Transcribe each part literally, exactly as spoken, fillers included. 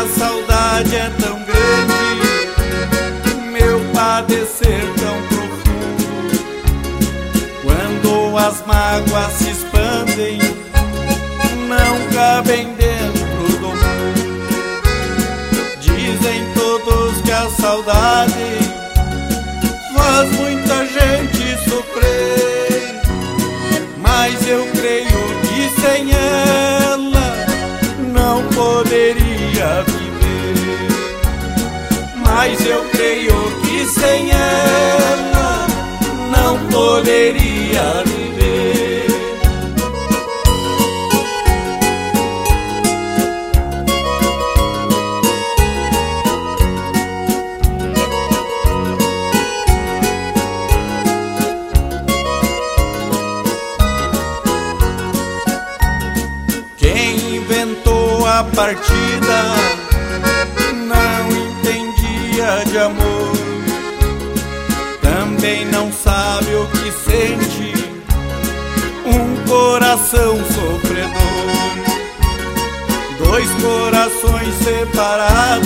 a saudade é tão grande, meu padecer tão profundo. Quando as mágoas se expandem, não cabem dentro do mundo. Dizem todos que a saudade faz muita gente sofrer, mas eu creio que sem ela não poderia viver. Mas eu creio que sem ela não poderia viver. Quem inventou a partida não entendia de amor, também não sabe o que sente um coração sofredor. Dois corações separados,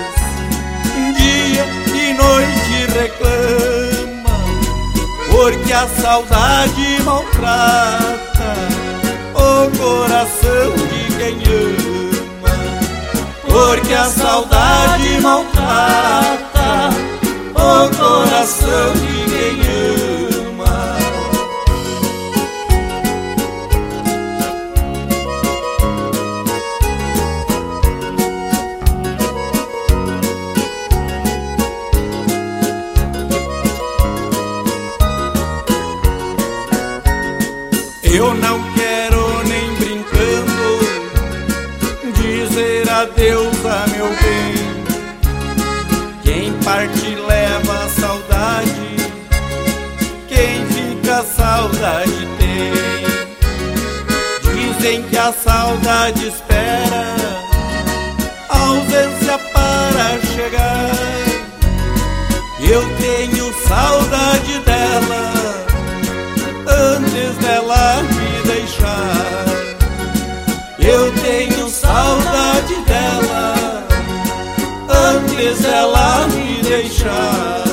dia e noite reclamam, porque a saudade maltrata o coração de quem ama. Porque a saudade maltrata o coração de quem ama. Eu não quero nem brincando dizer adeus a meu bem. Quem parte leva a saudade, quem fica a saudade tem. Dizem que a saudade espera a ausência para chegar. Eu tenho saudade dela antes dela me deixar. Eu tenho saudade dela antes dela me deixar.